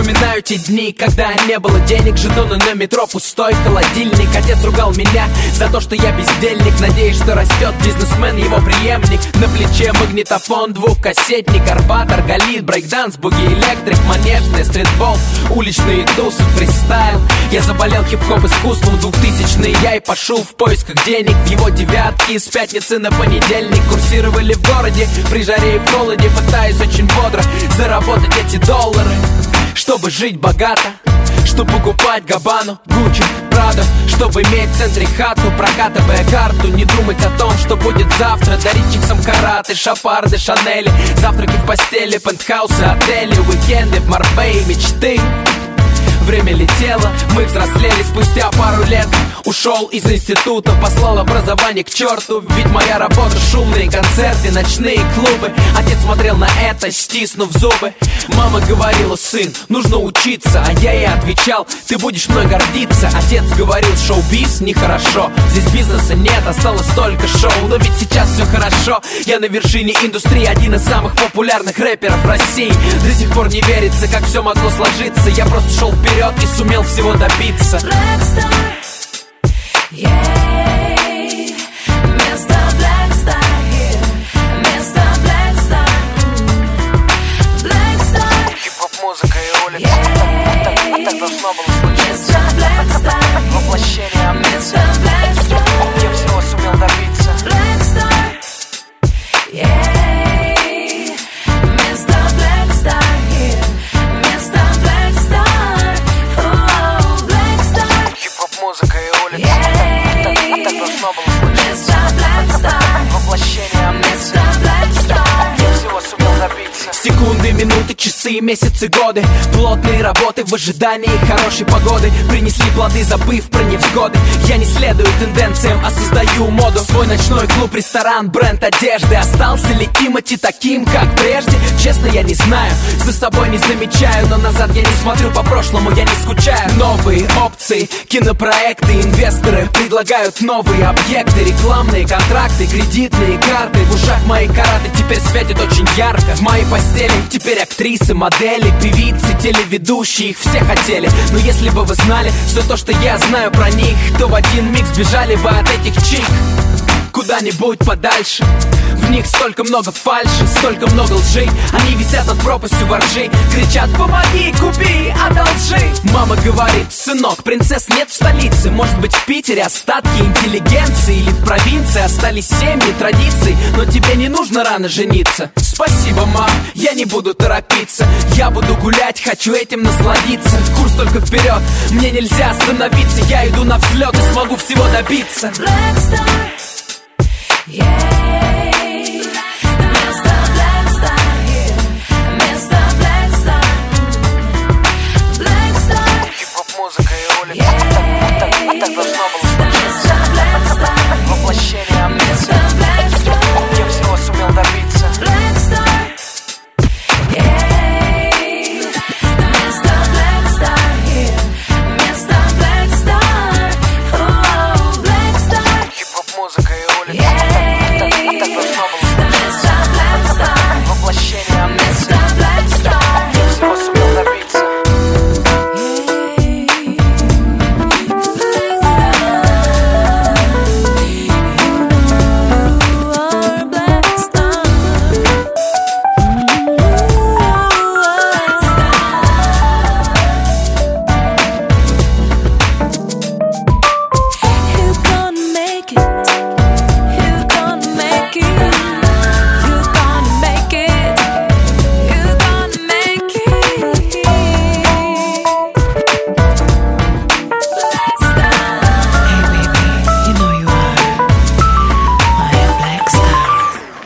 Вспоминаю те дни, когда не было денег, жетоны на метро, пустой холодильник. Отец ругал меня за то, что я бездельник. Надеюсь, что растет бизнесмен, его преемник. На плече магнитофон, двухкассетник, Арбат, Арголит, брейкданс, буги, электрик, манежный, стритбол, уличные тусы, фристайл. Я заболел хип-хоп искусством 2000-е, я и пошел в поисках денег. В его девятки с пятницы на понедельник курсировали в городе, при жаре и в холоде, пытаясь очень бодро заработать эти доллары, чтобы жить богато, чтобы покупать Габану, Гуччи, Прадо, чтобы иметь в центре хату, прокатывая карту. Не думать о том, что будет завтра, дарить чиксам караты, шапарды, шанели, завтраки в постели, пентхаусы, отели, уикенды в Марбее, мечты. Время летело, мы взрослели спустя пару лет. Ушел из института, послал образование к черту. Ведь моя работа, шумные концерты, ночные клубы. Отец смотрел на это, стиснув зубы. Мама говорила: сын, нужно учиться. А я ей отвечал: ты будешь мной гордиться. Отец говорил: шоу-биз нехорошо, здесь бизнеса нет, осталось только шоу. Но ведь сейчас все хорошо, я на вершине индустрии, один из самых популярных рэперов в России. До сих пор не верится, как все могло сложиться. Я просто шел вперед и сумел всего добиться. Хип-хоп-музыка и улица, так должно было случиться. Воплощение амбиций, я всего сумел добиться. Музыка и улица, так должно было случиться. Воплощение амбиций, я всего сумел добиться. Секунды, минуты, часы, месяцы, годы плотные работы в ожидании хорошей погоды принесли плоды, забыв про невзгоды. Я не следую тенденциям, а создаю моду. Свой ночной клуб, ресторан, бренд одежды. Остался ли Тимати таким, как прежде? Честно, я не знаю, за собой не замечаю. Но назад я не смотрю, по прошлому я не скучаю. Новые опции, кинопроекты, инвесторы предлагают новые объекты, рекламные контракты, кредитные карты. В ушах мои караты теперь светят очень ярко. В моей постели теперь актрисы, модели, певицы, телеведущие, их все хотели. Но если бы вы знали все то, что я знаю про них, то в один миг сбежали бы от этих чик куда-нибудь подальше. В них столько много фальши, столько много лжи. Они висят над пропастью воржи, кричат: помоги, купи, одолжи. Мама говорит: сынок, принцесс нет в столице. Может быть, в Питере остатки интеллигенции, или в провинции остались семьи, традиции. Но тебе не нужно рано жениться. Спасибо, мам, я не буду торопиться. Я буду гулять, хочу этим насладиться. Курс только вперед, мне нельзя остановиться. Я иду на взлет и смогу всего добиться. Black Star, yeah.